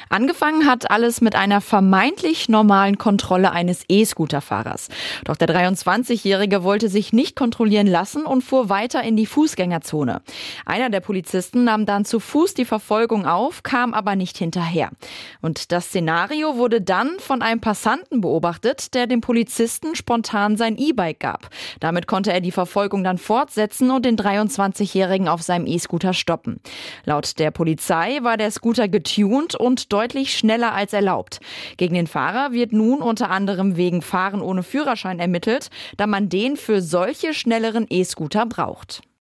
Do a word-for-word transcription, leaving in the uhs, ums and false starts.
Angefangen hat alles mit einer vermeintlich normalen Kontrolle eines E-Scooter-Fahrers. Doch der dreiundzwanzigjährige wollte sich nicht kontrollieren lassen und fuhr weiter in die Fußgängerzone. Einer der Polizisten nahm dann zu Fuß die Verfolgung auf, kam aber nicht hinterher. Und das Szenario wurde dann von einem Passanten beobachtet, der dem Polizisten spontan sein E-Bike gab. Damit konnte er die Verfolgung dann fortsetzen und den dreiundzwanzigjährigen auf seinem E-Scooter stoppen. Laut der Polizei war der Scooter getuned und deutlich schneller als erlaubt. Gegen den Fahrer wird nun unter anderem wegen Fahren ohne Führerschein ermittelt, da man den für solche schnelleren E-Scooter braucht.